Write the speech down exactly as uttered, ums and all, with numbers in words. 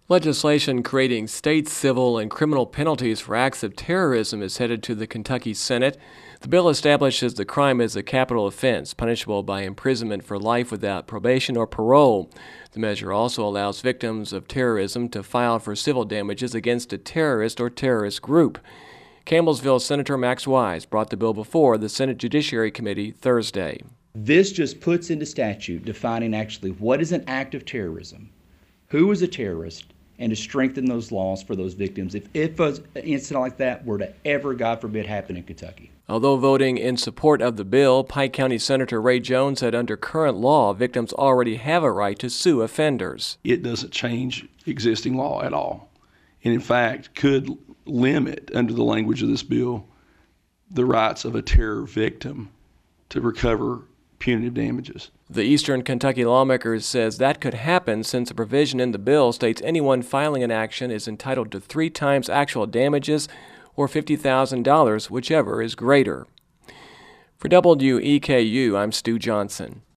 Legislation creating state civil and criminal penalties for acts of terrorism is headed to the Kentucky Senate. The bill establishes the crime as a capital offense, punishable by imprisonment for life without probation or parole. The measure also allows victims of terrorism to file for civil damages against a terrorist or terrorist group. Campbellsville Senator Max Wise brought the bill before the Senate Judiciary Committee Thursday. This just puts into statute defining actually what is an act of terrorism, who is a terrorist, and to strengthen those laws for those victims if, if an incident like that were to ever, God forbid, happen in Kentucky. Although voting in support of the bill, Pike County Senator Ray Jones said under current law, victims already have a right to sue offenders. It doesn't change existing law at all, and in fact could limit, under the language of this bill, the rights of a terror victim to recover punitive damages. The Eastern Kentucky lawmakers says that could happen since a provision in the bill states anyone filing an action is entitled to three times actual damages or fifty thousand dollars, whichever is greater. For W E K U, I'm Stu Johnson.